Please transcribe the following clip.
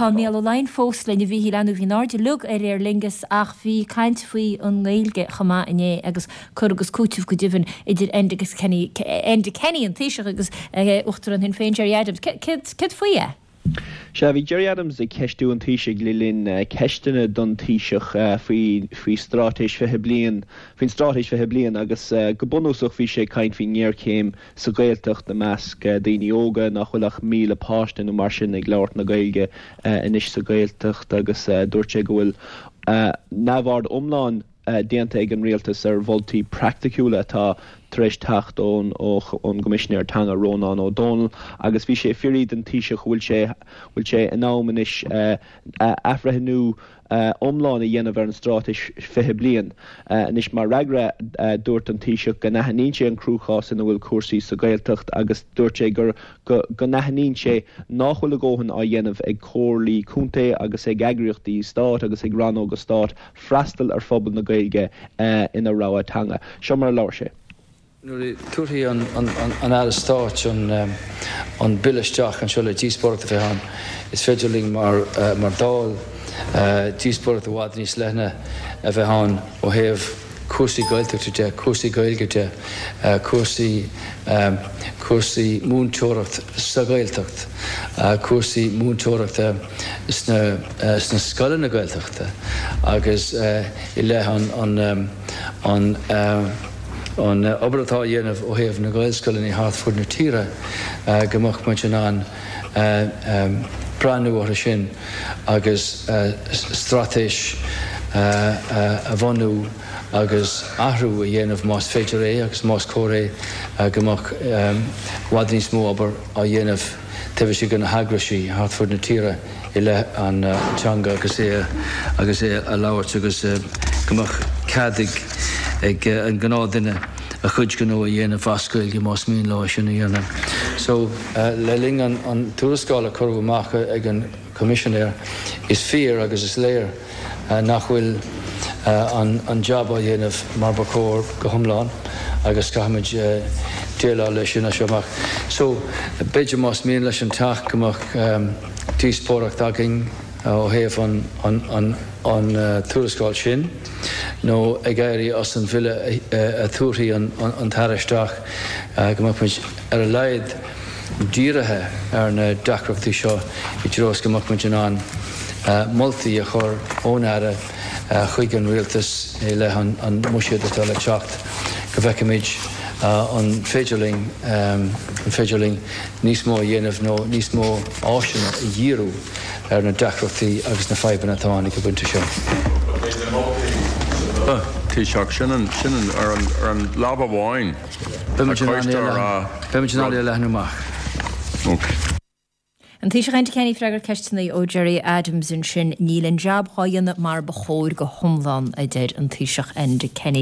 Tá mé lein fós lenne bhí leanú hí náde lug lingus ach bhí caiint faoi an ghilge chamá iné agus chugus cútih go dibhann idir endagus Kenny an tíiseach agus uchtar an hin féin Gerry Adams. Cid faoie? Se bhí Gerry Adams ag ceistú an tíiseach le linn ceistena don tíiseach faoi strátéis fethe bliain, faoin strátéis fethe bliain agus go bunúsach bhí sé caiint faoin níor céim sa Gaeltacht na measc daoine óga nach chuileach míle páistin ó mar sin ag leabhart na Gaeilge inis sa Gaeltacht agus dúirt sé go bhfuil nabhard omláin déanta ag an rialtas bholtaí practicúla tá treis tacht ón gomisisinéir Tanga Ronan O'Donnell agus bhí sé firíd an tíiseach bhfuil sé in ámanis afraithnú omláin a dhéanamh ar an strátais fethe bliain. Nis mar ragra dúirt an tíiseach go naithníonn sé an chrúchás ina bhfuil cuasaí sa Gaeltacht agus dúirt sé gur go naithníonn sé nachhfuil agóhan a dhéanamh ag cóirlaí cúnta agus ag eagraíochtaí stát agus ag ranóga stát freastal ar phobal na Gaeilge ina Ráitanga. Seo mar leir sé. Nuair tuairtí an air stáit an bilisteach an seola díospóireachta bheitán is féidirling mar dáil díospóireachta bhád níos lethne a bheitán ó thaobh cuasaí Gaeltachta, cuasaí Gaeilge, cuasaí múntóireacht sa Gaeltacht, cuasaí múntóireachta sna scoile na Gaeltachta agus I le an obratá dhéanamh ó thaobh na Gaelscoileann í Hartford na Tíre gomach muid an breanúir sin agus stratéis a bhanú agus ahrú a dhéanamh más féidir agus más córé gomach bhad níos mó aber a dhéanamh taobh sé gona hagraí Hartford na Tíre I le an teanga agus é a labhairt agus gomach cadig ag an gná duine a chuid gnó a dhéanamh vascail go más míon lá sin a dhéanamh. So le ling an túrascáil a churbh amach ag an commissionéir is fíor agus is léir nach bhfuil an job a dhéanamh mar bacóir go thomláin agus caimiid déalá leis sin a seoach. So beidir más míon leis an teach gomach díospóireacht agin ó thaobh an túrascáil sin. nó ag éirí as an bhile a túirthaí an taristeach gomach muid ar a leiad díirithe ar na deacreachtaí seo I dtrós gomach muid an moltaí a chur ónara chuig an rialtas le an muisiad atá le teacht go bhfeiceimiid an féidirling níos mó dhéanamh nó níos mó áisina I dhíriú ar na deacreachtaí agus na feibanna atáin go buinte seo. Tíseach sin ar an lába bháin. Beimiid an lehanúach. An tíiseach ainte Kenny freigar ceistena ó Gerry Adams in sin níl an jab háanna mar bachóir go thomláin a deir an tíiseach ainte Kenny.